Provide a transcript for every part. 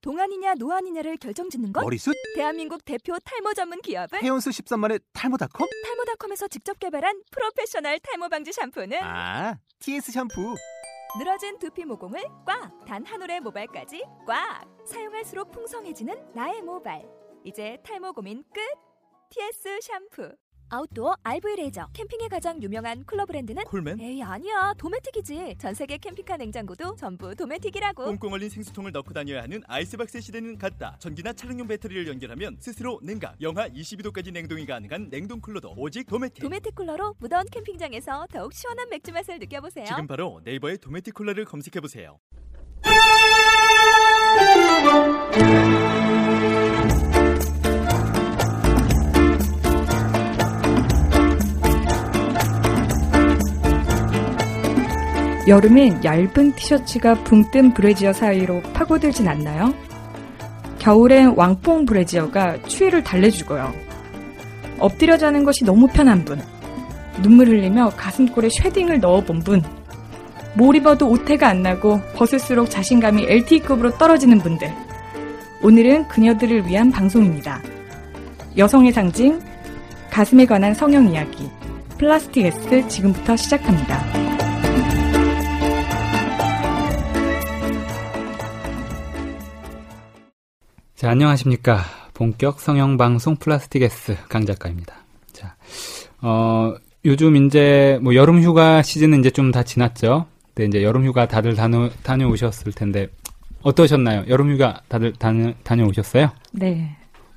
동안이냐 노안이냐를 결정짓는 것? 머리숱? 대한민국 대표 탈모 전문 기업은? 해온수 13만의 탈모닷컴? 탈모닷컴에서 직접 개발한 프로페셔널 탈모 방지 샴푸는? 아, TS 샴푸. 늘어진 두피 모공을 꽉! 단 한 올의 모발까지 꽉! 사용할수록 풍성해지는 나의 모발. 이제 탈모 고민 끝! TS 샴푸. 아웃도어 RV 레저. 캠핑에 가장 유명한 쿨러 브랜드는? 콜맨? 에이 아니야, 도메틱이지. 전세계 캠핑카 냉장고도 전부 도메틱이라고. 꽁꽁 얼린 생수통을 넣고 다녀야 하는 아이스박스 시대는 갔다. 전기나 차량용 배터리를 연결하면 스스로 냉각, 영하 22도까지 냉동이 가능한 냉동 쿨러도 오직 도메틱. 도메틱 쿨러로 무더운 캠핑장에서 더욱 시원한 맥주 맛을 느껴보세요. 지금 바로 네이버에 도메틱 쿨러를 검색해보세요. 여름엔 얇은 티셔츠가 붕 뜬 브래지어 사이로 파고들진 않나요? 겨울엔 왕뽕 브래지어가 추위를 달래주고요. 엎드려 자는 것이 너무 편한 분, 눈물 흘리며 가슴골에 쉐딩을 넣어본 분, 뭘 입어도 오태가 안 나고 벗을수록 자신감이 LTE급으로 떨어지는 분들, 오늘은 그녀들을 위한 방송입니다. 여성의 상징, 가슴에 관한 성형 이야기, 플라스틱 S 지금부터 시작합니다. 자, 안녕하십니까. 본격 성형방송 플라스틱 S 강 작가입니다. 자, 요즘 이제 뭐 여름 휴가 시즌은 이제 좀 다 지났죠. 근데 이제 여름 휴가 다들 다녀오셨을 텐데 어떠셨나요? 여름 휴가 다들 다녀오셨어요? 네.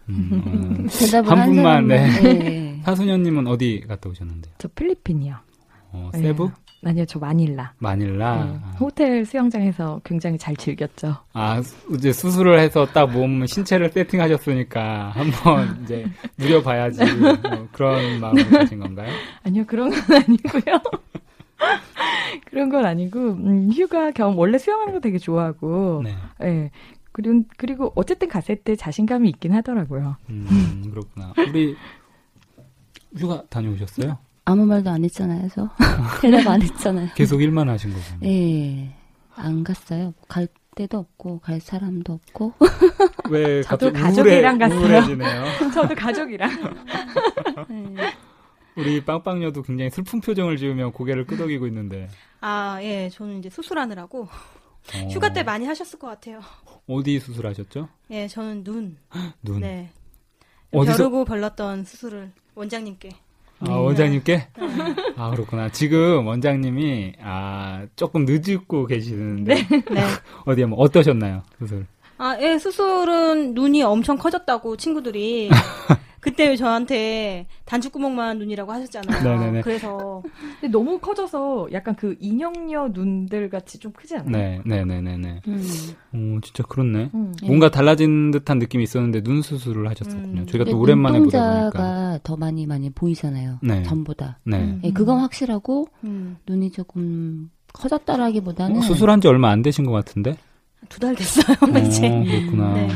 한 분만, 네. 사소녀님은 어디 갔다 오셨는데요? 저 필리핀이요. 세부? 아니요, 저 마닐라. 마닐라? 네. 호텔 수영장에서 굉장히 잘 즐겼죠. 아, 이제 수술을 해서 딱 몸, 신체를 세팅하셨으니까 한번 이제 누려봐야지. 뭐 그런 마음을 가진 건가요? 아니요, 그런 건 아니고요. 그런 건 아니고, 휴가 겸 원래 수영하는 거 되게 좋아하고, 네. 네. 그리고 어쨌든 갔을 때 자신감이 있긴 하더라고요. 그렇구나. 우리 휴가 다녀오셨어요? 아무 말도 안 했잖아요, 저. 대답 안 했잖아요. 계속 일만 하신 거잖아요. 예. 안 갔어요. 갈 데도 없고, 갈 사람도 없고. 왜 저도 갑자기 가족이랑 갔어요. 우울해지네요. 저도 가족이랑. 네. 우리 빵빵녀도 굉장히 슬픈 표정을 지으며 고개를 끄덕이고 있는데. 아, 예. 저는 이제 수술하느라고 휴가 때 많이 하셨을 것 같아요. 어디 수술하셨죠? 예, 저는 눈. 눈. 네. 어디서? 벼르고 벌렀던 수술을 원장님께. 아, 원장님께? 네. 아, 그렇구나. 지금 원장님이, 조금 늦고 계시는데. 네. 어디에 뭐, 어떠셨나요? 수술. 아, 예, 수술은 눈이 엄청 커졌다고 친구들이. 그때 저한테 단추구멍만 눈이라고 하셨잖아요. 네네네. 그래서. 근데 너무 커져서 약간 그 인형녀 눈들 같이 좀 크지 않나요? 네네네네. 진짜 그렇네. 네. 뭔가 달라진 듯한 느낌이 있었는데 눈 수술을 하셨었군요. 저희가 또 오랜만에 보다 보니까. 눈동자가 더 많이 보이잖아요. 네. 전보다. 네. 네, 그건 확실하고 눈이 조금 커졌다라기보다는 수술한 지 얼마 안 되신 것 같은데? 2달 됐어요, 이제. 그렇구나. 네.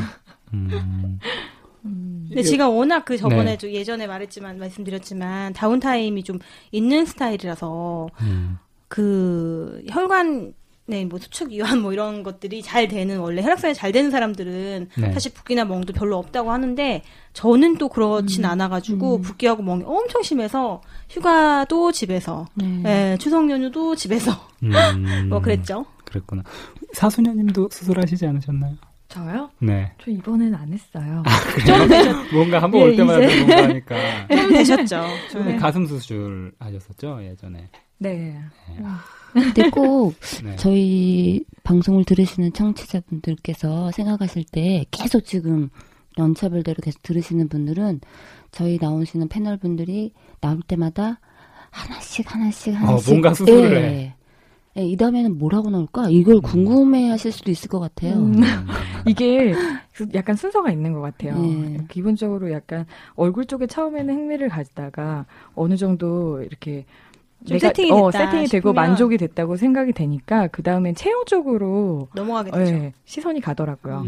근데 제가 워낙 그 저번에 네. 예전에 말씀드렸지만 다운타임이 좀 있는 스타일이라서 그 혈관 뭐 수축 이완 뭐 이런 것들이 잘 되는 원래 혈액순환이 잘 되는 사람들은 네. 사실 붓기나 멍도 별로 없다고 하는데 저는 또 그렇진 않아가지고 붓기하고 멍이 엄청 심해서 휴가도 집에서 추석 연휴도 집에서 뭐 그랬죠. 그랬구나. 사수녀님도 수술하시지 않으셨나요? 저요? 네. 저 이번에는 안 했어요. 좀 뭔가 한번 올 때마다 뭔가 하니까. 좀 되셨죠. 처음에 가슴 수술 하셨었죠, 예전에. 네. 근데 꼭 네. 저희 방송을 들으시는 청취자분들께서 생각하실 때 계속 지금 연차별대로 계속 들으시는 분들은 저희 나오시는 패널 분들이 나올 때마다 하나씩 뭔가 수술을 해. 네, 이 다음에는 뭐라고 나올까? 이걸 궁금해 하실 수도 있을 것 같아요. 이게 약간 순서가 있는 것 같아요. 네. 기본적으로 약간 얼굴 쪽에 처음에는 흥미를 가지다가 어느 정도 이렇게 세팅이 세팅이 되고 만족이 됐다고 생각이 되니까 그 다음엔 체형 쪽으로 넘어가게 되죠. 네, 시선이 가더라고요.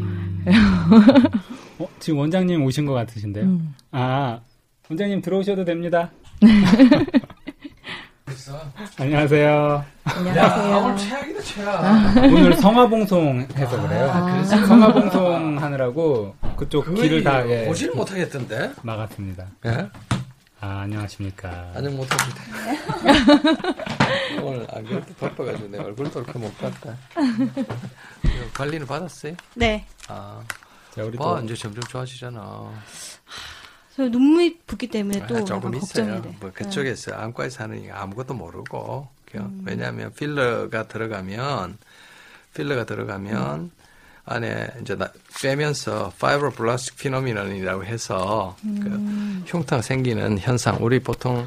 지금 원장님 오신 것 같으신데요? 원장님 들어오셔도 됩니다. 안녕하세요. 안녕하세요. 오늘 최악이다, 최악. 오늘 성화봉송 해서 그래요. 성화봉송 하느라고 그쪽 길을 다 보지를 못하겠던데 막았습니다. 예? 안녕하십니까. 안녕 못합니다. 오늘 안 그래도 바빠가지고 내 얼굴도 이렇게 못 봤다. 관리는 받았어요? 네. 자, 우리 또 이제 점점 좋아지잖아. 저 눈물이 붓기 때문에 또 조금 있어요. 걱정이 돼. 뭐 그쪽에서 안과에서 하는 아무것도 모르고 왜냐하면 필러가 들어가면 안에 이제 빼면서 파이브로블라스틱 피노미넌이라고 해서 그 흉터가 생기는 현상. 우리 보통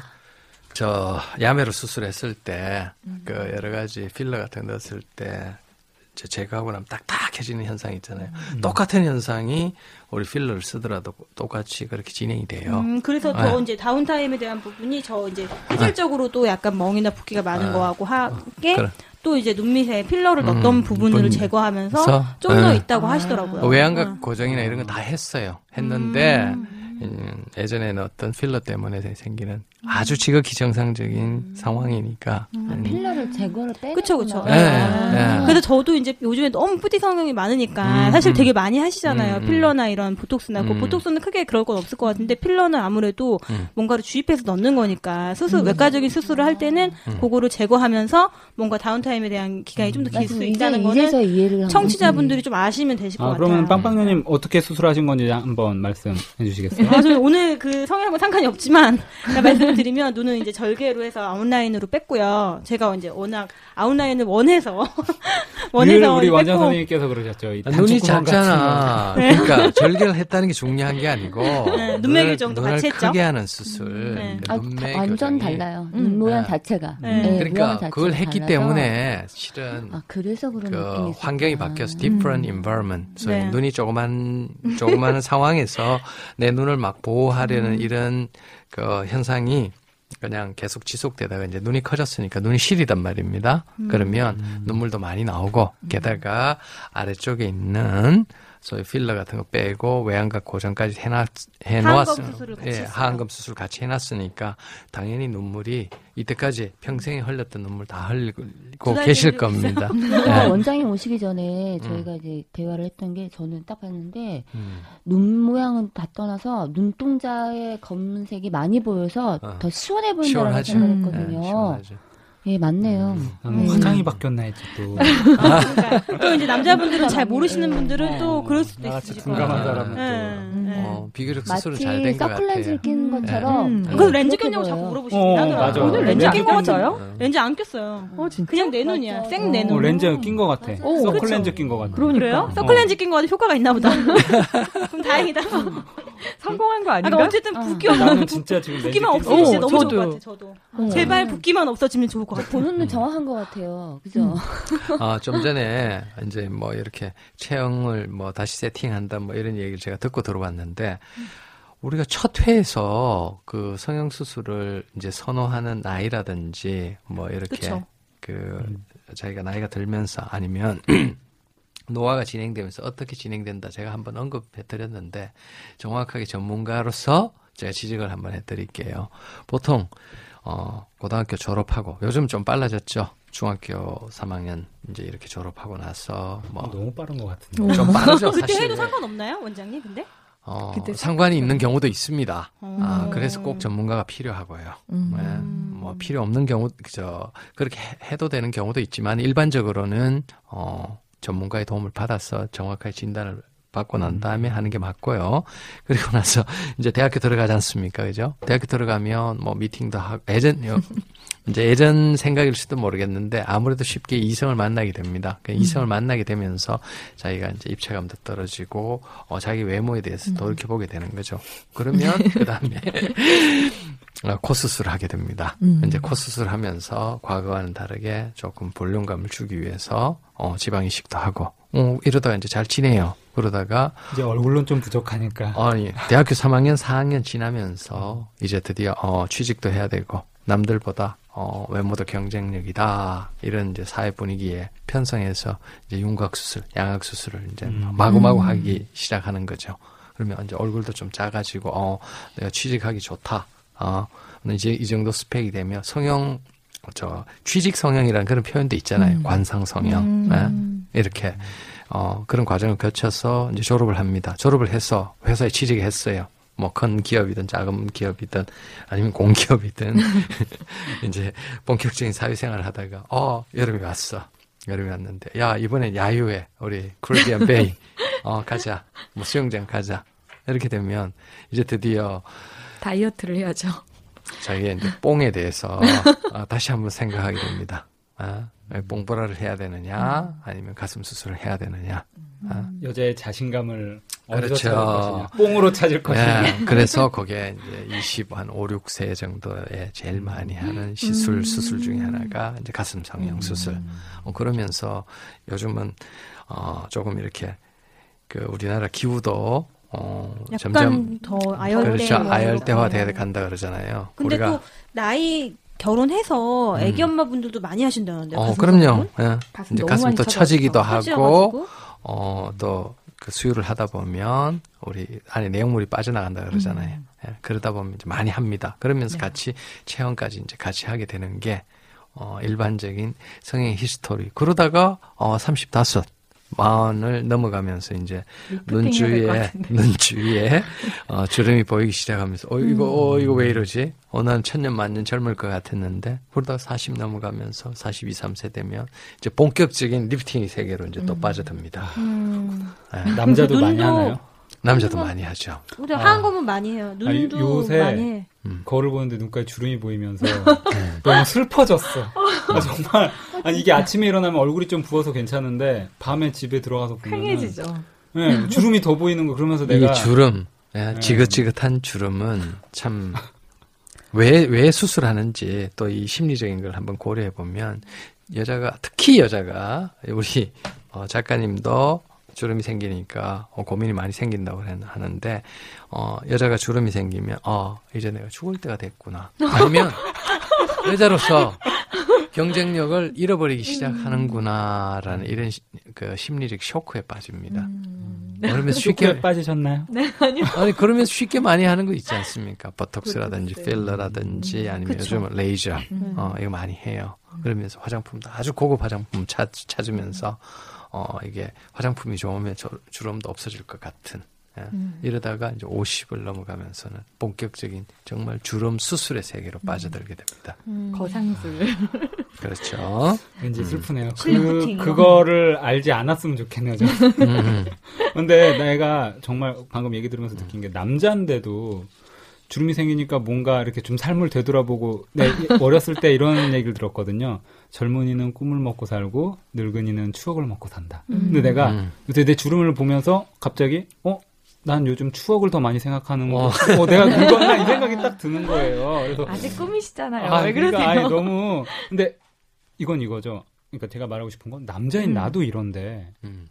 야매로 수술했을 때 그 여러 가지 필러 같은 거 넣었을 때 제거하고 나면 딱딱해지는 현상이 있잖아요. 똑같은 현상이 우리 필러를 쓰더라도 똑같이 그렇게 진행이 돼요. 그래서 더 이제 다운타임에 대한 부분이 이제 실질적으로 또 약간 멍이나 붓기가 많은 거하고 하게 또 이제 눈 밑에 필러를 넣었던 부분을 제거하면서 좀 더 있다고 하시더라고요. 외양각 고정이나 이런 건 다 했는데 예전에는 어떤 필러 때문에 생기는 아주 지극히 정상적인 상황이니까. 필러를 제거를 빼는 그쵸. 네. 그래서 저도 이제 요즘에 너무 뿌디 성형이 많으니까 사실 되게 많이 하시잖아요. 필러나 이런 보톡스나. 그 보톡스는 크게 그럴 건 없을 것 같은데 필러는 아무래도 뭔가를 주입해서 넣는 거니까 외과적인 수술을 할 때는 그거를 제거하면서 뭔가 다운타임에 대한 기간이 좀 더 길 수 있다는 거는 청취자분들이 좀 아시면 되실 것 같아요. 그러면 빵빵녀님 어떻게 수술하신 건지 한번 말씀해 주시겠어요? 저는 오늘 그 성형하고 상관이 없지만 말씀드리면 눈은 이제 절개로 해서 아웃라인으로 뺐고요. 제가 이제 워낙 아웃라인을 원해서 우리 원장 선생님께서 그러셨죠. 눈이 작잖아. 그러니까 절개를 했다는 게 중요한 게 아니고 눈매교 정도 눈을 같이 했죠. 크게 하는 수술. 완전 달라요. 눈 모양 자체가. 그러니까 그걸 했기 때문에 실은 그래서 그런 느낌이 환경이 바뀌어서 different environment. 눈이 조그만 상황에서 내 눈을 막 보호하려는 이런 그 현상이 그냥 계속 지속되다가 이제 눈이 커졌으니까 눈이 시리단 말입니다. 그러면 눈물도 많이 나오고 게다가 아래쪽에 있는 소위 필러 같은 거 빼고 외양각 고정까지 해놓았으니까 하안검 수술 같이 해놨으니까 당연히 눈물이 이때까지 평생에 흘렸던 눈물 다 흘리고 계실 겁니다. 원장님 오시기 전에 저희가 이제 대화를 했던 게 저는 딱 봤는데 눈 모양은 다 떠나서 눈동자의 검은색이 많이 보여서 더 시원해 보인다는 생각했거든요. 시원하죠. 예, 맞네요. 화장이 바뀌었나 했지 또. 그러니까 또 이제 남자분들은 잘 모르시는 분들은 또 그럴 수도 있으실 거예요. 둔감한 사람은 비교적 수술은 잘 된 것 같아요. 서클렌즈를 끼는 것처럼. 그래서 렌즈 꼈냐고 자꾸 물어보시긴 하더라고요. 오늘 렌즈 낀 거 같아요? 렌즈 안 꼈어요. 진짜? 그냥 내 눈이야. 생 내 눈. 렌즈 낀 거 같아. 서클렌즈 낀 거 같아. 그래요? 서클렌즈 낀 거 같아. 효과가 있나 보다. 그럼 다행이다. 성공한 거 아닌가? 어쨌든 나는 진짜 지금 붓기만 없으면 진짜 너무 좋을 것 같아. 저도. 제발 붓기만 없어지면 좋을 것 같아. 보는 눈 정확한 것 같아요. 그죠? 좀 전에 이제 뭐 이렇게 체형을 뭐 다시 세팅한다 뭐 이런 얘기를 제가 듣고 들어봤는데 우리가 첫 회에서 그 성형 수술을 이제 선호하는 나이라든지 뭐 이렇게 그쵸. 자기가 나이가 들면서 아니면 노화가 진행되면서 어떻게 진행된다 제가 한번 언급해 드렸는데 정확하게 전문가로서 제가 지적을 한번 해드릴게요. 보통 고등학교 졸업하고 요즘 좀 빨라졌죠. 중학교 3학년 이제 이렇게 졸업하고 나서 너무 빠른 것 같은데. 좀 빠르죠. 그때 사실. 해도 상관없나요, 원장님? 근데? 상관이 있는 경우도 있습니다. 그래서 꼭 전문가가 필요하고요. 뭐 필요 없는 경우 그렇게 해도 되는 경우도 있지만 일반적으로는 전문가의 도움을 받아서 정확하게 진단을 받고 난 다음에 하는 게 맞고요. 그리고 나서 이제 대학교 들어가지 않습니까? 그죠? 대학교 들어가면 뭐 미팅도 하고 예전 생각일지도 모르겠는데 아무래도 쉽게 이성을 만나게 됩니다. 이성을 만나게 되면서 자기가 이제 입체감도 떨어지고 자기 외모에 대해서 돌이켜보게 되는 거죠. 그러면 그다음에 코 수술을 하게 됩니다. 이제 코 수술하면서 과거와는 다르게 조금 볼륨감을 주기 위해서 지방 이식도 하고 이러다가 이제 잘 지내요. 그러다가 이제 얼굴론 좀 부족하니까. 대학교 3학년, 4학년 지나면서 이제 드디어 취직도 해야 되고 남들보다 외모도 경쟁력이다 이런 이제 사회 분위기에 편성해서 이제 윤곽 수술, 양악 수술을 이제 마구마구 하기 시작하는 거죠. 그러면 이제 얼굴도 좀 작아지고 내가 취직하기 좋다. 이제 이 정도 스펙이 되면 성형 취직 성형이라는 그런 표현도 있잖아요. 관상 성형 이렇게 그런 과정을 거쳐서 이제 졸업을 합니다. 졸업을 해서 회사에 취직했어요. 뭐 큰 기업이든 작은 기업이든 아니면 공기업이든 이제 본격적인 사회생활을 하다가 여름이 왔어. 여름이 왔는데 야 이번엔 야유회 우리 크리비안 베이 가자. 뭐 수영장 가자. 이렇게 되면 이제 드디어 다이어트를 해야죠. 자기가 이제 뽕에 대해서 다시 한번 생각하게 됩니다. 뽕보라를 해야 되느냐 아니면 가슴 수술을 해야 되느냐. 여자의 자신감을 어디서 그렇죠. 찾을 것이냐. 뽕으로 찾을 것이냐. 네, 그래서 거기에 이제 5, 6세 정도에 제일 많이 하는 수술 중에 하나가 이제 가슴 성형 수술. 그러면서 요즘은 조금 이렇게 그 우리나라 기후도 약간 점점 더 아열대 그렇죠. 아열대화 돼 간다 그러잖아요. 근데 우리가 또 나이 결혼해서 애기 엄마분들도 많이 하신다는데. 그럼요. 예. 가슴 이제 너무 가슴 많이 또 쳐가지고. 처지기도 하고 처지셔가지고. 또 그 수유를 하다 보면 우리 안에 내용물이 빠져나간다 그러잖아요. 예. 그러다 보면 이제 많이 합니다. 그러면서 같이 체험까지 이제 같이 하게 되는 게 일반적인 성형 히스토리. 그러다가 35, 40을 넘어가면서 이제 눈 주위에 주름이 보이기 시작하면서 이거 왜 이러지? 난 천년 만년 젊을 것 같았는데 그러다가 40 넘어가면서 42, 3세 되면 이제 본격적인 리프팅 세계로 이제 또 빠져듭니다. 네. 남자도 많이 하나요? 남자도 많이 하죠. 근데 하는 거면 많이 해요. 눈도 요새 많이 해. 거울을 보는데 눈가에 주름이 보이면서 너무 슬퍼졌어. 정말 이게 아침에 일어나면 얼굴이 좀 부어서 괜찮은데 밤에 집에 들어가서 보면 팽해지죠. 네, 주름이 더 보이는 거 그러면서 내가 이 주름, 지긋지긋한 주름은 참 왜 수술하는지 또 이 심리적인 걸 한번 고려해 보면 특히 여자가 우리 작가님도 주름이 생기니까 고민이 많이 생긴다고 하는데 여자가 주름이 생기면 이제 내가 죽을 때가 됐구나. 아니면 여자로서 경쟁력을 잃어버리기 시작하는구나라는 이런 그 심리적 쇼크에 빠집니다. 그러면서 쉽게 빠지셨나요? 네, 아니요. 아니 그러면서 쉽게 많이 하는 거 있지 않습니까? 보톡스라든지 필러라든지 아니면 요즘은 레이저 이거 많이 해요. 그러면서 화장품도 아주 고급 화장품 찾으면서 이게 화장품이 좋으면 주름도 없어질 것 같은. 이러다가 이제 50을 넘어가면서는 본격적인 정말 주름 수술의 세계로 빠져들게 됩니다. 거상술. 그렇죠. 왠지 슬프네요. 슬리프팅. 그거를 알지 않았으면 좋겠네요. 근데 내가 정말 방금 얘기 들으면서 느낀 게 남자인데도 주름이 생기니까 뭔가 이렇게 좀 삶을 되돌아보고 어렸을 때 이런 얘기를 들었거든요. 젊은이는 꿈을 먹고 살고 늙은이는 추억을 먹고 산다. 근데 내가 요새 내 주름을 보면서 갑자기 난 요즘 추억을 더 많이 생각하는 거. 내가 늙었나 이 생각이 딱 드는 거예요. 그래서 아직 꿈이시잖아요. 왜 그러세요? 그러니까, 너무 근데 이건 이거죠. 그러니까 제가 말하고 싶은 건 남자인 나도 이런데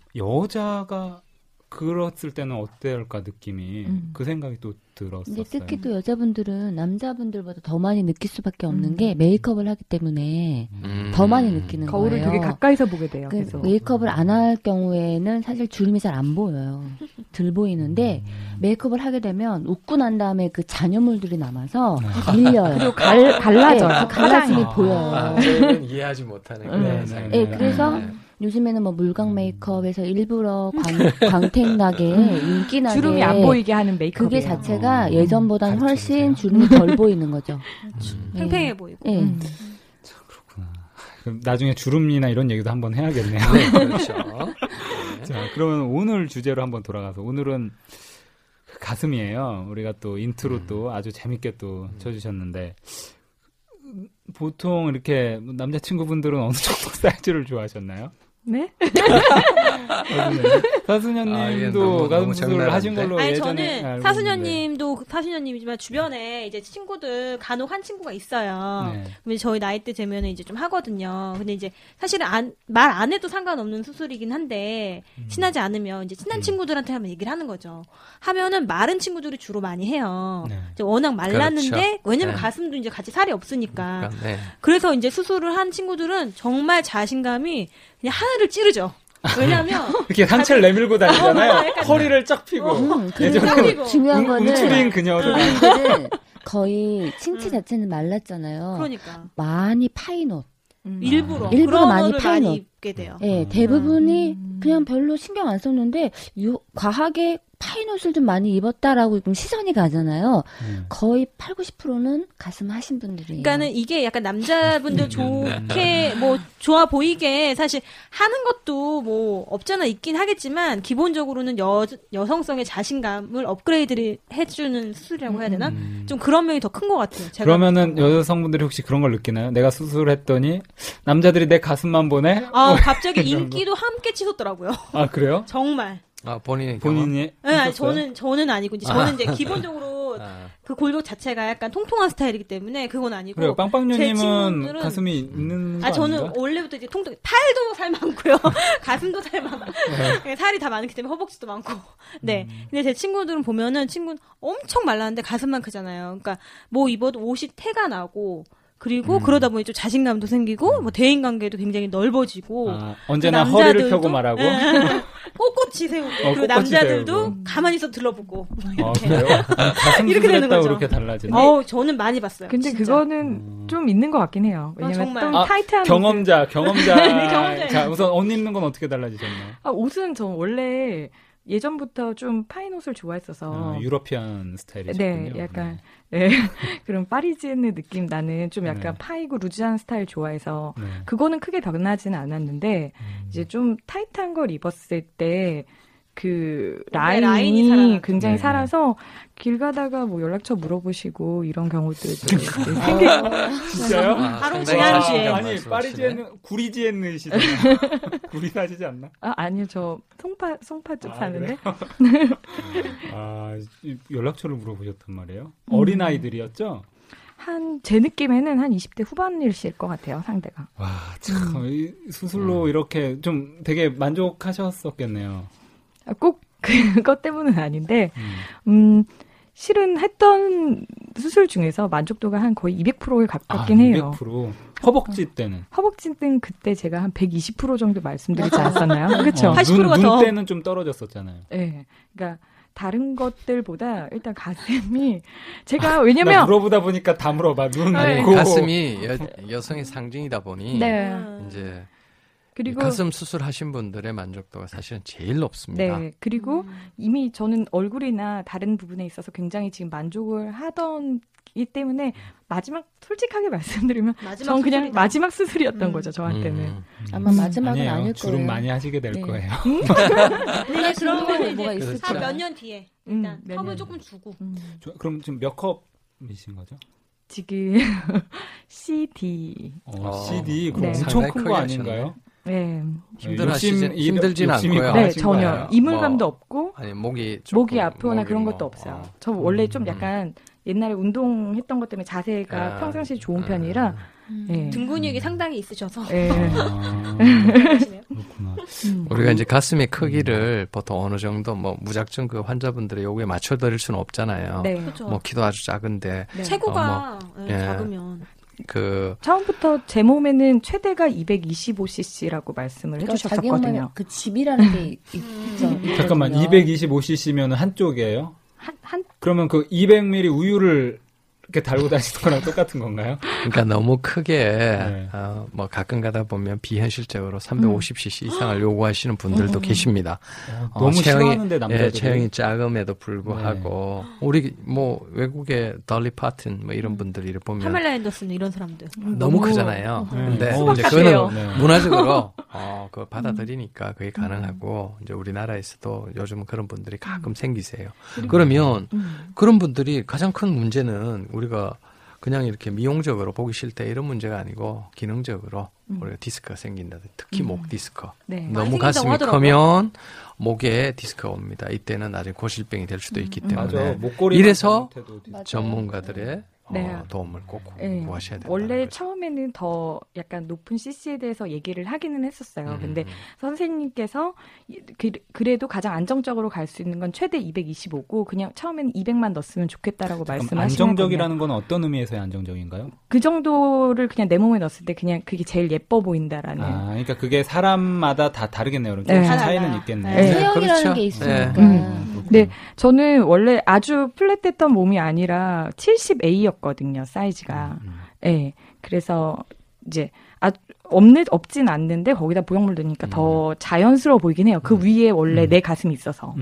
여자가 그랬을 때는 어떨까 느낌이 그 생각이 또 들었었어요. 근데 특히 또 여자분들은 남자분들보다 더 많이 느낄 수밖에 없는 게 메이크업을 하기 때문에 더 많이 느끼는 거울을 거예요. 되게 가까이서 보게 돼요. 그래서 메이크업을 안 할 경우에는 사실 주름이 잘 안 보여요. 덜 보이는데 메이크업을 하게 되면 웃고 난 다음에 그 잔여물들이 남아서 밀려요. 그리고 갈라져요. 네, 그 갈라짐이 보여요. 저는 이해하지 못하는 그런 네, 네. 그래서 요즘에는 뭐 물광 메이크업에서 일부러 광택나게 윤기나게 주름이 안 보이게 하는 메이크업. 그게 자체가 예전보다는 훨씬 주름이 덜 보이는 거죠. 팽팽해 보이고. 네. 참 그렇구나. 그럼 나중에 주름이나 이런 얘기도 한번 해야겠네요. 네, 그렇죠. 자, 그러면 오늘 주제로 한번 돌아가서 오늘은 가슴이에요. 우리가 또 인트로 또 아주 재밌게 또 쳐주셨는데 보통 이렇게 남자친구분들은 어느 정도 사이즈를 좋아하셨나요? 네? 사수녀님도 가슴 수술을 하신 걸로 아니 예전에 저는 알고 사수녀님도 사수녀님이지만 주변에 이제 친구들 간혹 한 친구가 있어요. 네. 근데 저희 나이 때 되면은 이제 좀 하거든요. 근데 이제 사실은 말 안 해도 상관없는 수술이긴 한데 친하지 않으면 이제 친한 친구들한테 한번 얘기를 하는 거죠. 하면은 마른 친구들이 주로 많이 해요. 네. 이제 워낙 말랐는데 그렇죠. 왜냐면 네. 가슴도 이제 같이 살이 없으니까. 네. 그래서 이제 수술을 한 친구들은 정말 자신감이 그냥 하늘을 찌르죠. 왜냐면 이렇게 상체를 내밀고 다니잖아요. 약간 허리를 쫙 펴고. 그리고 중요한 거는 움츠린 그녀들. 그분들은 거의 칭치 자체는 말랐잖아요. 그러니까 많이 파인 옷. 일부러 일부러 많이 그런 파인 옷을 옷. 입게 돼요. 네, 대부분이 그냥 별로 신경 안 썼는데 과하게 파인 옷을 좀 많이 입었다라고 시선이 가잖아요. 거의 80-90%는 가슴 하신 분들이에요. 그러니까는 이게 약간 남자분들 좋게 뭐 좋아 보이게 사실 하는 것도 뭐 없잖아 있긴 하겠지만 기본적으로는 여성성의 자신감을 업그레이드를 해주는 수술이라고 해야 되나? 좀 그런 면이 더 큰 것 같아요. 제가 그러면은 여성분들이 혹시 그런 걸 느끼나요? 내가 수술했더니 남자들이 내 가슴만 보네? 갑자기 인기도 함께 치솟더라고요. 아 그래요? 정말. 본인이 네, 저는 아니고 이제 저는 이제 기본적으로 그 골격 자체가 약간 통통한 스타일이기 때문에 그건 아니고. 그래요. 빵빵녀님은 가슴이 있는 거 저는 아닌가? 원래부터 이제 팔도 살 많고요. 가슴도 살 많아. 살이 다 많기 때문에 허벅지도 많고. 네. 근데 제 친구들은 보면은 친구는 엄청 말랐는데 가슴만 크잖아요. 그러니까 뭐 입어도 옷이 태가 나고. 그리고 그러다 보니 좀 자신감도 생기고 뭐 대인 관계도 굉장히 넓어지고 언제나 허리를 펴고 말하고 꼿꼿이 세우고 그리고 남자들도 가만히 있어 들러보고 그래요? 가슴 이렇게 되는 수술했다고 거죠. 그렇게 달라지네. 저는 많이 봤어요. 근데 진짜. 그거는 좀 있는 것 같긴 해요. 왜냐면 정말. 좀 타이트한 경험자. 경험자. 자, 우선 옷 입는 건 어떻게 달라지셨나요? 옷은 전 원래 예전부터 좀 파인 옷을 좋아했어서 유러피안 스타일이셨군요. 네, 약간 그런 파리지enne 느낌 나는 좀 약간 파이고 루즈한 스타일 좋아해서 그거는 크게 변하지는 않았는데 이제 좀 타이트한 걸 입었을 때 그 라인이 굉장히 살아서 길 가다가 뭐 연락처 물어보시고 이런 경우도 생겨요. 진짜요? 바로 지난주에. 아니 파리지에는 구리지에는이시잖아요. 구리 사시지 않나? 아니요, 저 송파 쪽 사는데. 연락처를 물어보셨단 말이에요? 어린 아이들이었죠? 제 느낌에는 한 20대 후반일실 것 같아요, 상대가. 와, 참, 수술로 이렇게 좀 되게 만족하셨었겠네요. 꼭 그것 때문은 아닌데, 실은 했던 수술 중에서 만족도가 한 거의 200%에 가깝긴 해요. 200%? 허벅지 때는? 허벅지 때는 그때 제가 한 120% 정도 말씀드리지 않았었나요? 그렇죠. 80%가 눈 때는 좀 떨어졌었잖아요. 네. 그러니까 다른 것들보다 일단 가슴이 제가 왜냐면 물어보다 보니까 다 물어봐. 눈 가슴이 여성의 상징이다 보니 이제 그리고 가슴 수술하신 분들의 만족도가 사실은 제일 높습니다. 네. 그리고 이미 저는 얼굴이나 다른 부분에 있어서 굉장히 지금 만족을 하던 이 때문에 솔직하게 말씀드리면 전 그냥 수술이다. 마지막 수술이었던 거죠, 저한테는. 아마 마지막은 아니에요. 아닐 거예요. 주름 많이 하시게 될 거예요. 근데 그러면 이제 몇 년 뒤에 일단 컵을 조금 주고. 그럼 지금 몇 컵이신 거죠? 지금 CD. CD 그럼 엄청 큰 거 아닌가요? 네. 힘들지는 않고요. 네, 전혀. 이물감도 없고. 아니, 목이 아프거나 그런 것도 없어요. 저 원래 좀 약간 옛날에 운동했던 것 때문에 자세가 평상시에 좋은 편이라. 등 근육이 상당히 있으셔서. 그렇구나. 우리가 이제 가슴의 크기를 보통 어느 정도 무작정 그 환자분들의 요구에 맞춰드릴 수는 없잖아요. 네. 뭐 키도 아주 작은데. 체구가 작으면. 처음부터 제 몸에는 최대가 225cc라고 말씀을 해주셨었거든요. 그 집이라는 게 있죠. 잠깐만, 225cc면 한쪽이에요? 그러면 그 200ml 우유를 이렇게 달고 다니는 거랑 똑같은 건가요? 그러니까 너무 크게 가끔 가다 보면 비현실적으로 350cc 이상을 요구하시는 분들도 계십니다. 너무 싫어하는데 남자들이. 체형이 작음에도 불구하고 우리 외국의 덜리 파튼 이런 분들이 보면 파멜라 앤더슨 이런 사람들 너무 크잖아요. 근데 이제 그거는 문화적으로 그걸 받아들이니까 그게 가능하고 이제 우리나라에서도 요즘 그런 분들이 가끔 생기세요. 그러면 그런 분들이 가장 큰 문제는 우리가 그냥 이렇게 미용적으로 보기 싫다 이런 문제가 아니고 기능적으로 우리가 디스크가 생긴다든지 특히 목 디스크. 너무 가슴이 크면 목에 디스크가 옵니다. 이때는 나중에 고실병이 될 수도 있기 때문에 이래서 전문가들의 도움을 꼭 구하셔야 된다. 원래 처음에는 더 약간 높은 CC에 대해서 얘기를 하기는 했었어요. 근데 선생님께서 그래도 가장 안정적으로 갈 수 있는 건 최대 225고 그냥 처음에는 200만 넣었으면 좋겠다라고 말씀하시는 안정적이라는 건 어떤 의미에서의 안정적인가요? 그 정도를 그냥 내 몸에 넣었을 때 그냥 그게 제일 예뻐 보인다라는. 그러니까 그게 사람마다 다 다르겠네요. 그럼 조금씩 차이는 있겠네요. 체형이라는 게 있으니까. 네, 저는 원래 아주 플랫했던 몸이 아니라 70A였거든요, 사이즈가. 네, 그래서 이제 없진 않는데 거기다 보형물 넣으니까 더 자연스러워 보이긴 해요. 그 위에 원래 내 가슴이 있어서.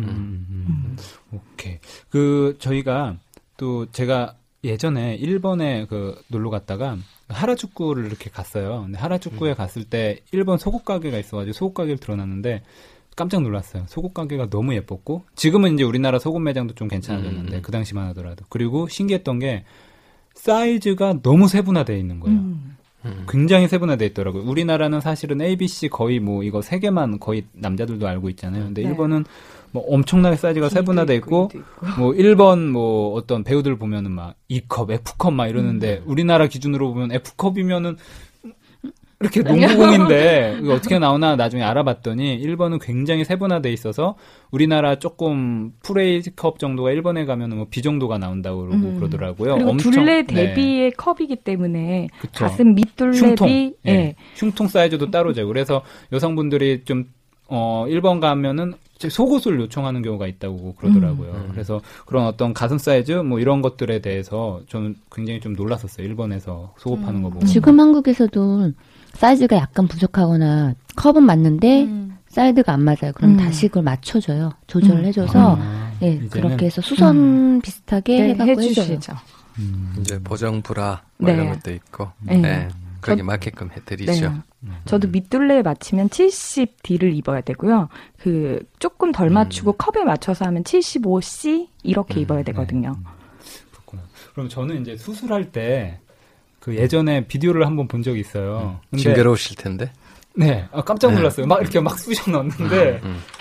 오케이. 저희가 또 제가 예전에 일본에 놀러 갔다가 하라주쿠를 이렇게 갔어요. 근데 하라주쿠에 갔을 때 일본 속옷 가게가 있어가지고 속옷 가게를 들어놨는데 깜짝 놀랐어요. 속옷 가게가 너무 예뻤고 지금은 이제 우리나라 속옷 매장도 좀 괜찮아졌는데 그 당시만 하더라도. 그리고 신기했던 게 사이즈가 너무 세분화되어 있는 거예요. 굉장히 세분화되어 있더라고요. 우리나라는 사실은 ABC 거의 이거 3개만 거의 남자들도 알고 있잖아요. 근데 일본은 엄청나게 사이즈가 세분화되어 있고, 일본 어떤 배우들 보면은 막 E컵, F컵 막 이러는데, 우리나라 기준으로 보면 F컵이면은 이렇게 농구공인데, 이거 어떻게 나오나 나중에 알아봤더니, 일본은 굉장히 세분화되어 있어서, 우리나라 조금 프레이컵 정도가 일본에 가면은 B 정도가 나온다고 그러더라고요. 그리고 둘레 대비의 컵이기 때문에, 그쵸. 가슴 밑둘레 흉통, 흉통 사이즈도 따로 재고, 그래서 여성분들이 좀, 일본 가면은 속옷을 요청하는 경우가 있다고 그러더라고요. 그래서 그런 어떤 가슴 사이즈 이런 것들에 대해서 저는 굉장히 좀 놀랐었어요. 일본에서 속옷 파는 거 보고. 지금 한국에서도 사이즈가 약간 부족하거나 컵은 맞는데 사이즈가 안 맞아요. 그럼 다시 그걸 맞춰줘요. 조절을 해줘서 그렇게 해서 수선 비슷하게 해갖고 해주시죠. 이제 보정 브라 이런 것도 있고. 그렇게 맞게끔 해드리죠. 저도 밑둘레에 맞추면 70D를 입어야 되고요. 조금 덜 맞추고 컵에 맞춰서 하면 75C 이렇게 입어야 되거든요. 그렇구나. 그럼 저는 이제 수술할 때 예전에 비디오를 한번 본 적이 있어요. 징그러우실 텐데. 네, 깜짝 놀랐어요. 막 이렇게 막 쑤셔 넣었는데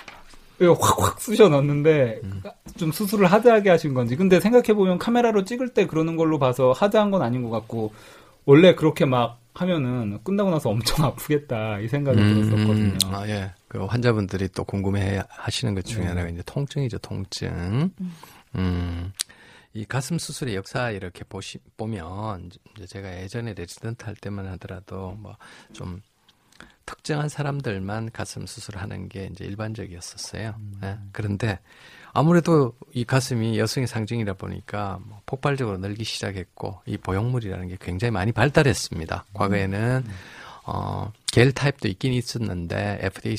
확 쑤셔 넣었는데 좀 수술을 하드하게 하신 건지. 근데 생각해 보면 카메라로 찍을 때 그러는 걸로 봐서 하드한 건 아닌 것 같고 원래 그렇게 막 하면은 끝나고 나서 엄청 아프겠다 이 생각이 들었었거든요. 그 환자분들이 또 궁금해 하시는 것 중에 하나가 이제 통증이죠, 통증. 이 가슴 수술의 역사 이렇게 보면 이제 제가 예전에 레지던트 할 때만 하더라도 좀 특정한 사람들만 가슴 수술하는 게 이제 일반적이었었어요. 그런데 아무래도 이 가슴이 여성의 상징이다 보니까 폭발적으로 늘기 시작했고 이 보형물이라는 게 굉장히 많이 발달했습니다. 과거에는 겔 타입도 있긴 있었는데 FDA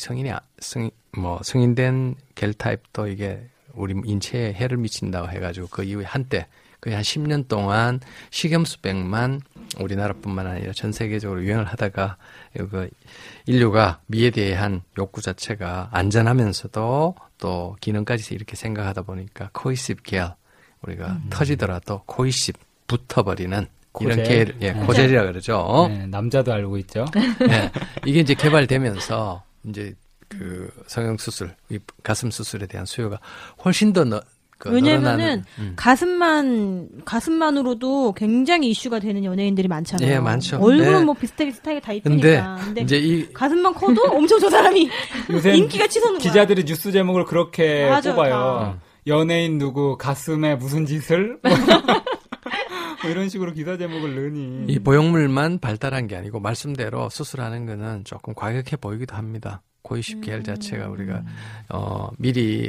승인된 겔 타입도 이게 우리 인체에 해를 미친다고 해가지고 그 이후에 한때 거의 한 10년 동안 식염수백만 우리나라뿐만 아니라 전 세계적으로 유행을 하다가 인류가 미에 대한 욕구 자체가 안전하면서도 또 기능까지 이렇게 생각하다 보니까 코이십 겔 우리가 터지더라도 코이십 붙어버리는 이런 겔, 코젤이라 그러죠. 네, 남자도 알고 있죠. 이게 이제 개발되면서 이제 성형 수술, 이 가슴 수술에 대한 수요가 훨씬 더 왜냐면은 가슴만으로도 굉장히 이슈가 되는 연예인들이 많잖아요. 네, 많죠. 얼굴은 비슷하게 다 이쁘니까. 근데 이제 가슴만 커도 엄청 저 사람이 인기가 치솟는 거야. 기자들이 뉴스 제목을 그렇게 뽑아요. 연예인 누구 가슴에 무슨 짓을? 이런 식으로 기사 제목을 넣으니. 이 보형물만 발달한 게 아니고 말씀대로 수술하는 거는 조금 과격해 보이기도 합니다. 코이십 겔 자체가 우리가 미리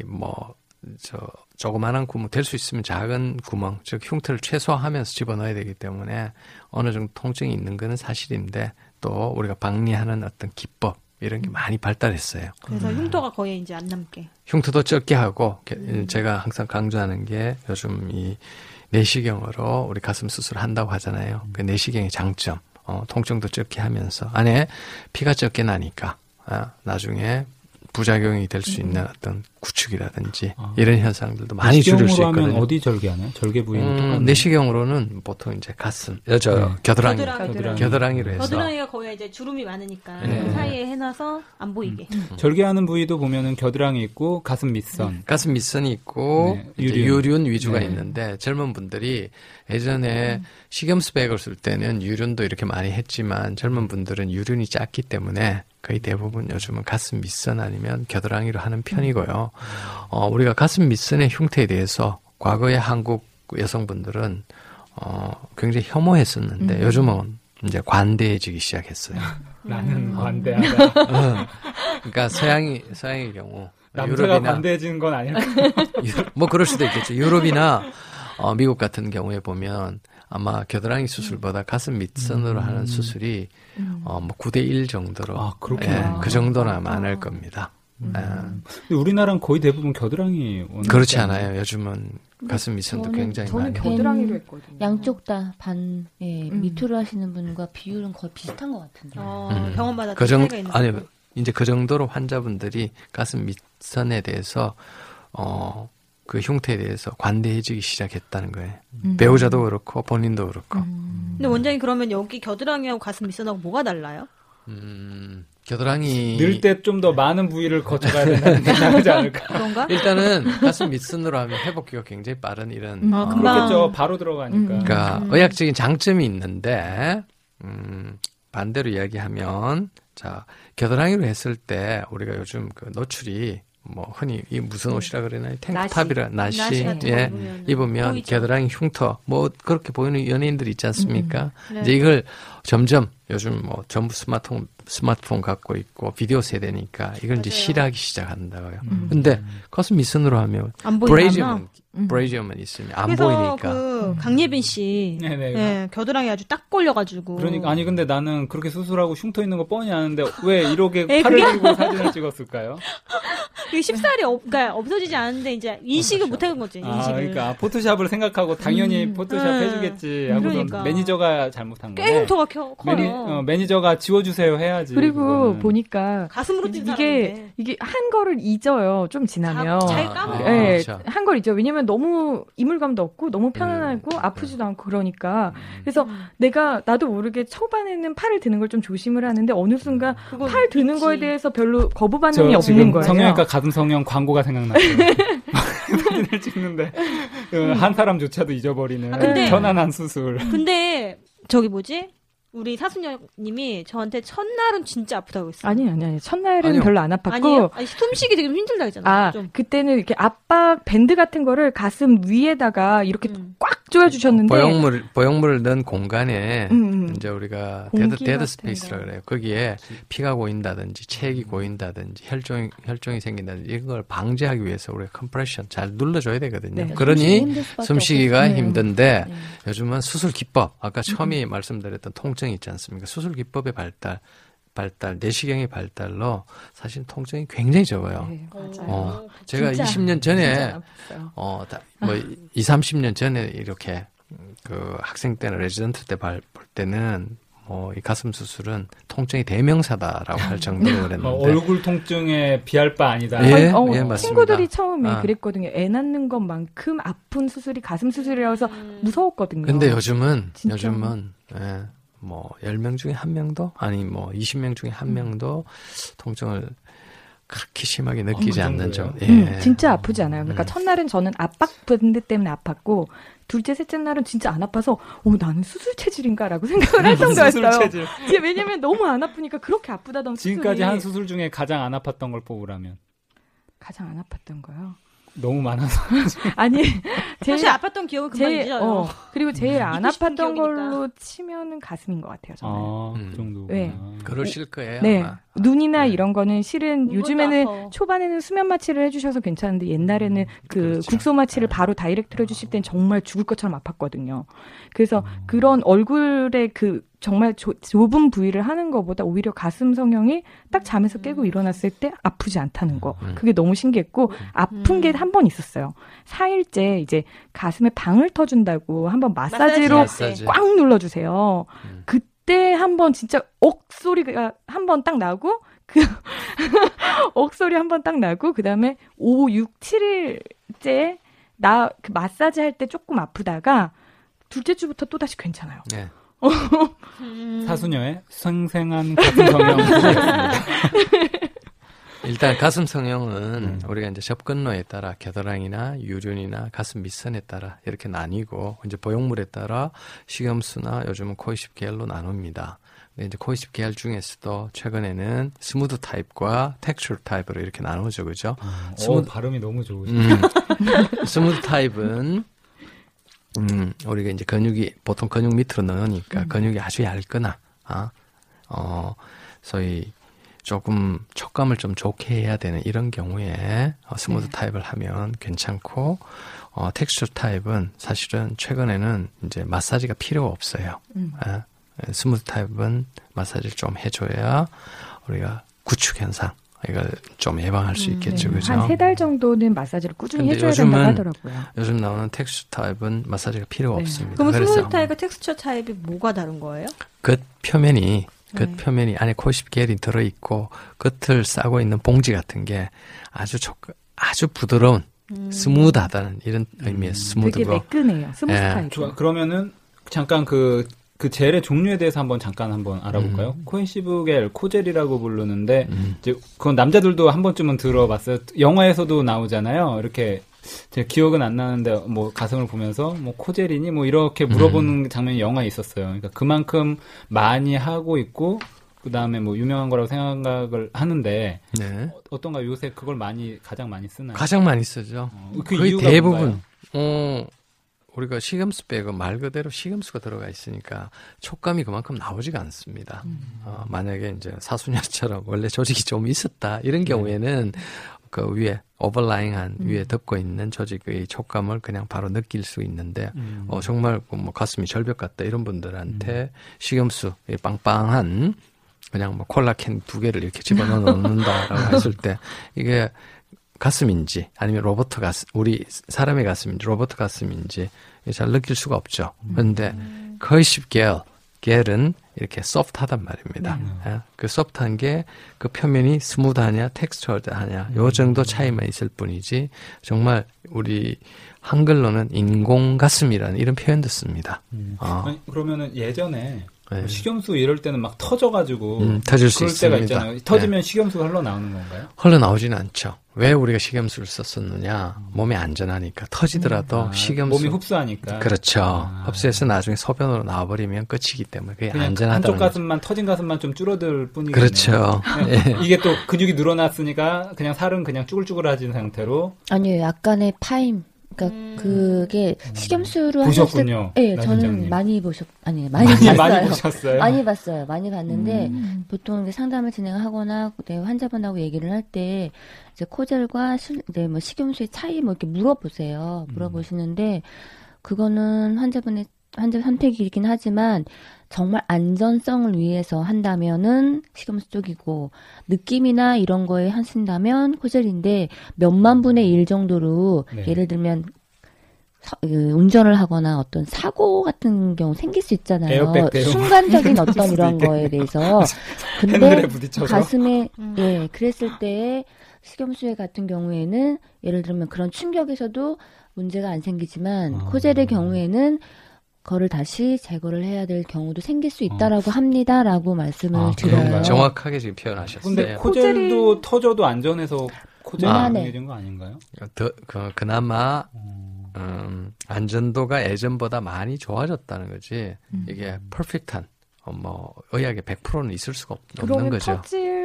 조그만한 구멍 될 수 있으면 작은 구멍 즉 흉터를 최소화하면서 집어넣어야 되기 때문에 어느 정도 통증이 있는 거는 사실인데 또 우리가 방리하는 어떤 기법 이런 게 많이 발달했어요. 그래서 흉터가 거의 이제 안 남게. 흉터도 적게 하고 제가 항상 강조하는 게 요즘 이 내시경으로 우리 가슴 수술을 한다고 하잖아요. 그 내시경의 장점 통증도 적게 하면서 안에 피가 적게 나니까 나중에 부작용이 될 수 있는 어떤 구축이라든지 이런 현상들도 많이 줄일 수 있거든요. 하면 어디 절개하나요? 절개 부위는 똑같나요? 내시경으로는 보통 이제 가슴, 겨드랑이로 해서. 겨드랑이가 거의 이제 주름이 많으니까 그 사이에 해놔서 안 보이게. 절개하는 부위도 보면은 겨드랑이 있고 가슴 밑선. 가슴 밑선이 있고 유륜 위주가 있는데 젊은 분들이 예전에 식염수백을 쓸 때는 유륜도 이렇게 많이 했지만 젊은 분들은 유륜이 작기 때문에 거의 대부분 요즘은 가슴 밑선 아니면 겨드랑이로 하는 편이고요. 우리가 가슴 밑선의 흉터에 대해서 과거의 한국 여성분들은 굉장히 혐오했었는데 요즘은 이제 관대해지기 시작했어요. 나는 관대하다. 그러니까 서양의 경우 남자가 관대해지는 건 아닐까? 뭐 그럴 수도 있겠죠. 유럽이나 미국 같은 경우에 보면 아마 겨드랑이 수술보다 가슴 밑선으로 하는 수술이 뭐 9대1 정도로 그 정도나 많을 겁니다. 근데 우리나라는 거의 대부분 겨드랑이 그렇지 않아요. 요즘은 가슴 밑선도 굉장히 많이. 저는 겨드랑이로 했거든요. 양쪽 다 반 밑으로 하시는 분과 비율은 거의 비슷한 것 같은데. 병원마다 그 차이가 있는 아니 이제 그 정도로 환자분들이 가슴 밑선에 대해서 그 흉터에 대해서 관대해지기 시작했다는 거예요. 배우자도 그렇고 본인도 그렇고. 근데 원장님 그러면 여기 겨드랑이하고 가슴 밑선하고 뭐가 달라요? 겨드랑이 늘 때 좀 더 많은 부위를 거쳐가야 된다는 생각하지 않을까? 그런가? 일단은 가슴 밑선으로 하면 회복기가 굉장히 빠른 이런. 그렇겠죠. 바로 들어가니까. 그러니까 의학적인 장점이 있는데 반대로 이야기하면 자 겨드랑이로 했을 때 우리가 요즘 그 노출이 뭐 흔히 이 무슨 옷이라 그러나요? 탱크탑이라 나시 예 입으면 보이죠. 겨드랑이 흉터 뭐 그렇게 보이는 연예인들 있지 않습니까? 네. 이제 이걸 점점 요즘 뭐 전부 스마트폰 갖고 있고 비디오 세대니까 이걸 이제 싫어하기 시작한다고요. 근데 가슴 밑선으로 하면 브레이저만 있으면 안 보이니까. 그래서 강예빈 씨 겨드랑이 아주 딱 걸려가지고. 그러니까 아니 근데 나는 그렇게 수술하고 흉터 있는 거 뻔히 아는데 왜 이렇게 팔을 들고 사진을 찍었을까요? 이게 쉽사리 그러니까 없어지지 않는데 이제 인식을 못하는 거지. 인식을. 그러니까 포토샵을 생각하고 당연히 포토샵 해주겠지 하고 그러니까. 매니저가 잘못한 거네. 꽤 흉터가 커요. 매니저가 지워주세요 해야지. 그리고 그거는. 보니까 가슴으로 뛴 사람인데. 이게 한 거를 잊어요. 좀 지나면. 잘 까먹어. 네, 그렇죠. 한 걸 잊어. 왜냐면 너무 이물감도 없고 너무 편안하고 아프지도 않고 그러니까. 그래서 나도 모르게 초반에는 팔을 드는 걸 좀 조심을 하는데 어느 순간 팔 드는 거에 대해서 별로 거부 반응이 없는 거예요. 성형외과 가슴 성형 광고가 생각났어요. 사진을 찍는데 한 사람조차도 잊어버리는 편안한 수술. 근데 저기 뭐지? 우리 사수녀님이 저한테 첫날은 진짜 아프다고 했어요. 아니. 첫날은 아니요. 별로 안 아팠고. 아니에요? 아니, 숨쉬기 되게 힘들다 했잖아요. 그때는 이렇게 압박 밴드 같은 거를 가슴 위에다가 이렇게 꽉 조여주셨는데. 보형물을 넣은 공간에 이제 우리가 데드 스페이스라 그래요. 거기에 피가 고인다든지 체액이 고인다든지 혈종이 생긴다든지 이런 걸 방지하기 위해서 우리가 컴프레션 잘 눌러줘야 되거든요. 네. 그러니 숨쉬기가 힘든데 요즘은 수술 기법 아까 처음에 말씀드렸던 통증 있지 않습니까? 수술 기법의 발달, 내시경의 발달로 사실 통증이 굉장히 적어요. 네, 맞아요. 제가 20년 전에, 뭐 30년 전에 이렇게 그 학생 때는 레지던트 때 볼 때는 이 가슴 수술은 통증이 대명사다라고 할 정도로 그랬는데. 얼굴 통증에 비할 바 아니다. 예, 맞습니다. 친구들이 처음에 그랬거든요. 애 낳는 것만큼 아픈 수술이 가슴 수술이라서 무서웠거든요. 근데 요즘은 뭐 10명 중에 1명도 아니 뭐 20명 중에 1명도 통증을 그렇게 심하게 느끼지 않는 점. 진짜 아프지 않아요. 그러니까 첫날은 저는 압박 밴드 때문에 아팠고 둘째, 셋째 날은 진짜 안 아파서 나는 수술 체질인가라고 생각을 할 정도였어요. 왜냐면 너무 안 아프니까 그렇게 아프다던 지금까지 한 수술 중에 가장 안 아팠던 걸 뽑으라면? 가장 안 아팠던 거요? 너무 많아서. 아니, 사실 아팠던 기억은 금방 잊어요. 그리고 제일 안 아팠던 걸로 치면은 가슴인 것 같아요, 저는. 그 정도. 네. 그러실 거예요. 네. 아마. 눈이나 이런 거는 실은 요즘에는 아파. 초반에는 수면 마취를 해주셔서 괜찮은데 옛날에는 그렇죠. 국소 마취를 바로 다이렉트로 해주실 땐 정말 죽을 것처럼 아팠거든요. 그래서 그런 얼굴에 정말 좁은 부위를 하는 것보다 오히려 가슴 성형이 딱 잠에서 깨고 일어났을 때 아프지 않다는 거. 그게 너무 신기했고 아픈 게 한 번 있었어요. 4일째 이제 가슴에 방을 터준다고 한번 마사지로 꽉 눌러주세요. 그때 한번 진짜 억소리가 한 번 딱 나고 억소리 한 번 딱 나고 그다음에 5, 6, 7일째 그 마사지 할 때 조금 아프다가 둘째 주부터 또 다시 괜찮아요. 네. 사수녀의 생생한 가슴 성형. 일단 가슴 성형은 우리가 이제 접근로에 따라 겨드랑이나 유륜이나 가슴 밑선에 따라 이렇게 나뉘고 이제 보형물에 따라 식염수나 요즘은 코이십 계열로 나눕니다. 근데 이제 코이십 계열 중에서도 최근에는 스무드 타입과 텍스처 타입으로 이렇게 나누죠, 그죠? 발음이 너무 좋으시네요. 스무드 타입은 우리가 이제 보통 근육 밑으로 넣으니까 근육이 아주 얇거나, 소위 조금 촉감을 좀 좋게 해야 되는 이런 경우에 스무드 타입을 하면 괜찮고 텍스처 타입은 사실은 최근에는 이제 마사지가 필요가 없어요. 스무드 타입은 마사지를 좀 해줘야 우리가 구축 현상 이걸 좀 예방할 수 있겠죠. 그죠? 한 3달 정도는 마사지를 꾸준히 해줘야 된다고 하더라고요. 요즘 나오는 텍스처 타입은 마사지가 필요가 없습니다. 그럼 스무드 타입과 텍스처 타입이 뭐가 다른 거예요? 겉 표면이 안에 코십 겔이 들어있고 끝을 싸고 있는 봉지 같은 게 아주 부드러운 스무드하다는 이런 의미의 스무드고 되게 매끈해요. 스무드 타입. 좋아. 그러면은 잠깐 그 젤의 종류에 대해서 한번 알아볼까요? 코헤시브 겔, 코젤이라고 부르는데 이제 그건 남자들도 한 번쯤은 들어봤어요. 영화에서도 나오잖아요. 이렇게 제 기억은 안 나는데 뭐 가슴을 보면서 뭐 코젤이니 뭐 이렇게 물어보는 장면이 영화에 있었어요. 그러니까 그만큼 많이 하고 있고 그다음에 뭐 유명한 거라고 생각을 하는데 네. 어떤가 요새 그걸 가장 많이 쓰나요? 가장 많이 쓰죠. 그 거의 이유가 대부분 우리가 식염수 빼고 말 그대로 식염수가 들어가 있으니까 촉감이 그만큼 나오지가 않습니다. 만약에 이제 사수녀처럼 원래 조직이 좀 있었다 이런 경우에는 그 위에 오버라잉한 위에 덮고 있는 조직의 촉감을 그냥 바로 느낄 수 있는데 정말 뭐 가슴이 절벽 같다 이런 분들한테 식염수 빵빵한 그냥 뭐 콜라캔 2개를 이렇게 집어넣어 놓는다라고 했을 때 이게 가슴인지 아니면 로봇 가슴 우리 사람의 가슴인지 로봇 가슴인지 잘 느낄 수가 없죠. 그런데 코헤시브 겔은 이렇게 소프트하단 말입니다. 그 소프트한 게 그 표면이 스무드하냐 텍스처드하냐 요 정도 차이만 있을 뿐이지 정말 우리 한글로는 인공 가슴이라는 이런 표현도 씁니다. 아니, 그러면은 예전에 식염수 이럴 때는 막 터져가지고 터질 수 그럴 있습니다. 때가 있잖아요. 터지면 식염수가 흘러나오는 건가요? 흘러나오지는 않죠. 왜 우리가 식염수를 썼었느냐? 몸에 안전하니까 터지더라도 식염수 몸이 흡수하니까. 그렇죠. 흡수해서 나중에 소변으로 나와버리면 끝이기 때문에 그게 그냥 안전하다는 한쪽 가슴만 터진 가슴만 좀 줄어들 뿐이겠네요. 그렇죠. 이게 또 근육이 늘어났으니까 그냥 살은 그냥 쭈글쭈글해진 상태로. 아니요, 약간의 파임. 그러니까 그게 식염수로 보셨군요. 네, 저는 많이 봤어요. 많이 보셨어요? 많이 봤어요. 많이 봤는데 보통 상담을 진행하거나 환자분하고 얘기를 할 때 이제 코젤과 뭐 식염수의 차이 뭐 이렇게 물어보세요. 물어보시는데 그거는 환자 선택이긴 하지만 정말 안전성을 위해서 한다면은 식염수 쪽이고 느낌이나 이런 거에 하신다면 코젤인데 몇만 분의 1 정도로 예를 들면 운전을 하거나 어떤 사고 같은 경우 생길 수 있잖아요. 순간적인 어떤 이런 거에 대해서. 근데 가슴에 그랬을 때 식염수의 같은 경우에는 예를 들면 그런 충격에서도 문제가 안 생기지만 코젤의 경우에는 그거를 다시 제거를 해야 될 경우도 생길 수 있다라고 합니다라고 말씀을 드려요. 정확하게 지금 표현하셨어요. 근데 코젤도 터져도 안전해서 코젤이 유명해진 거 아닌가요? 그나마 안전도가 예전보다 많이 좋아졌다는 거지. 이게 퍼펙트한 뭐 의학의 100%는 있을 수가 없는 거죠.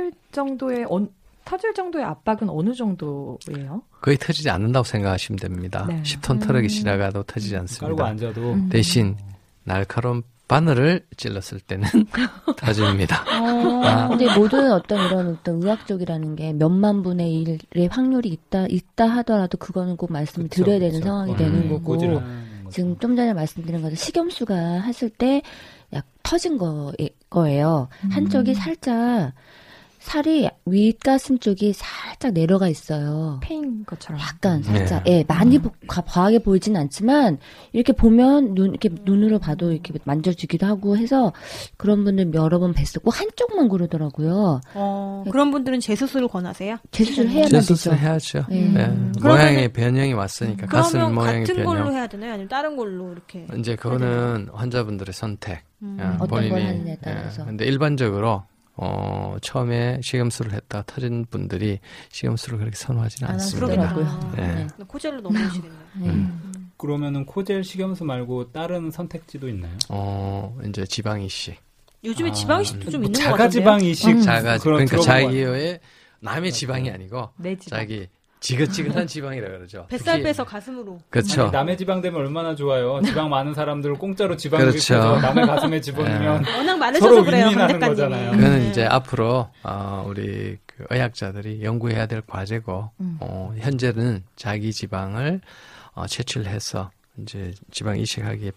터질 정도의 압박은 어느 정도예요? 거의 터지지 않는다고 생각하시면 됩니다. 10톤 트럭이 지나가도 터지지 않습니다. 깔고 앉아도. 대신 날카로운 바늘을 찔렀을 때는 터집니다. 근데 모든 어떤 의학적이라는 게 몇만 분의 1의 확률이 있다 하더라도 그거는 꼭 말씀을 드려야 되는 상황이 되는 거고 지금 좀 전에 말씀드린 것처럼 식염수가 했을 때 약 터진 거예요. 한쪽이 살짝 살이 윗가슴 쪽이 살짝 내려가 있어요. 패인 것처럼. 약간 살짝. 많이 과하게 보이진 않지만 이렇게 보면 이렇게 눈으로 봐도 이렇게 만져주기도 하고 해서 그런 분들 여러 번 뵀었고 한쪽만 그러더라고요. 그런 분들은 재수술을 권하세요? 재수술 해야만 되죠. 재수술 해야죠. 모양의 변형이 왔으니까 가슴 모양의 같은 변형. 걸로 해야 되나요? 아니면 다른 걸로 이렇게? 이제 그거는 환자분들의 선택. 어떤 걸 하느냐에 따라서. 근데 일반적으로 처음에 식염수를 했다가 터진 분들이 식염수를 그렇게 선호하지는 않습니다. 코젤로 넘어오시겠네요. 그러면은 코젤 식염수 말고 다른 선택지도 있나요? 이제 지방 이식. 요즘에 지방 이식도 좀 있는 것 같은데요? 자가 지방 이식. 그러니까 자기의 남의 지방이 아니고 내 지방. 자기 지긋지긋한 지방이라 그러죠. 뱃살 빼서 가슴으로. 그렇죠. 아니, 남의 지방 되면 얼마나 좋아요. 지방 많은 사람들 공짜로 지방을 그렇죠. 입혀서 남의 가슴에 집어넣으면 워낙 많으셔서 그래요. 윈윈하는 거잖아요. 그거는 이제 앞으로 우리 그 의학자들이 연구해야 될 과제고 현재는 자기 지방을 채취해서 이제 지방 이식하기에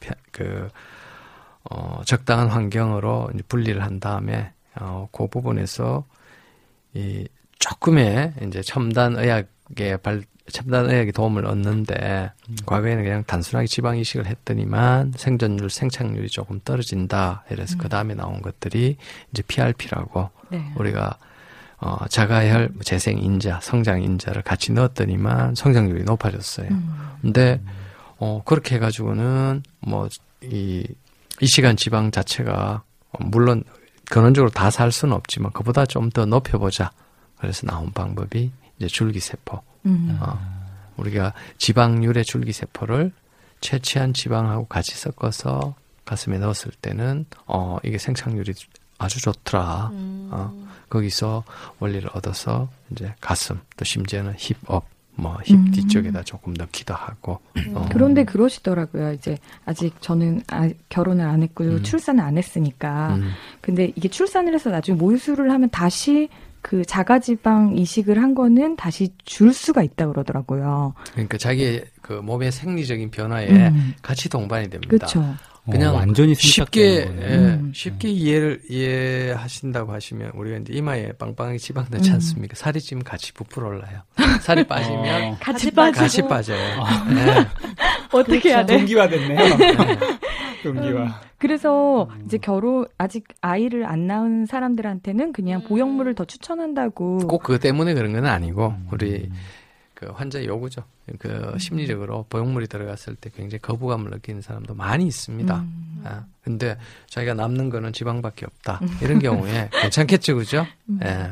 적당한 환경으로 이제 분리를 한 다음에 그 부분에서 이 조금의 이제 첨단 의학이 도움을 얻는데 과거에는 그냥 단순하게 지방 이식을 했더니만 생존율, 생착률이 조금 떨어진다. 이래서 그 다음에 나온 것들이 이제 PRP라고 네. 우리가 자가혈, 재생인자, 성장인자를 같이 넣었더니만 성장률이 높아졌어요. 근데 그렇게 해가지고는 뭐 이 시간 지방 자체가 물론 근원적으로 다 살 수는 없지만 그보다 좀 더 높여보자. 그래서 나온 방법이 이제 줄기세포. 우리가 지방률의 줄기세포를 채취한 지방하고 같이 섞어서 가슴에 넣었을 때는 이게 생착률이 아주 좋더라. 거기서 원리를 얻어서 이제 가슴 또 심지어는 힙업 힙 뒤쪽에다 조금 넣기도 하고. 그런데 그러시더라고요. 이제 아직 저는 결혼을 안 했고 출산을 안 했으니까. 근데 이게 출산을 해서 나중에 모유수를 하면 다시 그 자가지방 이식을 한 거는 다시 줄 수가 있다 그러더라고요. 그러니까 자기의 그 몸의 생리적인 변화에 같이 동반이 됩니다. 그렇죠. 그냥 완전히 쉽게 쉽게 이해하신다고 하시면 우리가 이제 이마에 빵빵하게 지방 넣지 않습니까? 살이 찌면 같이 부풀어 올라요. 살이 빠지면 같이 빠져요. 네. 어떻게 해야 돼? 동기화됐네요. 동기화. 그래서 이제 아직 아이를 안 낳은 사람들한테는 그냥 보형물을 더 추천한다고. 꼭 그것 때문에 그런 건 아니고 우리 그 환자 요구죠. 그 심리적으로 보형물이 들어갔을 때 굉장히 거부감을 느끼는 사람도 많이 있습니다. 근데 자기가 남는 거는 지방밖에 없다. 이런 경우에 괜찮겠죠, 그죠? 예.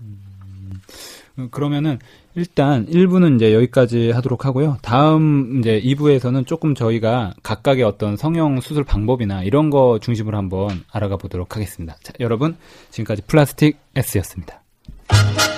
그러면은 일단 1부는 이제 여기까지 하도록 하고요. 다음 이제 2부에서는 조금 저희가 각각의 어떤 성형 수술 방법이나 이런 거 중심으로 한번 알아가 보도록 하겠습니다. 자, 여러분 지금까지 플라스틱 S였습니다.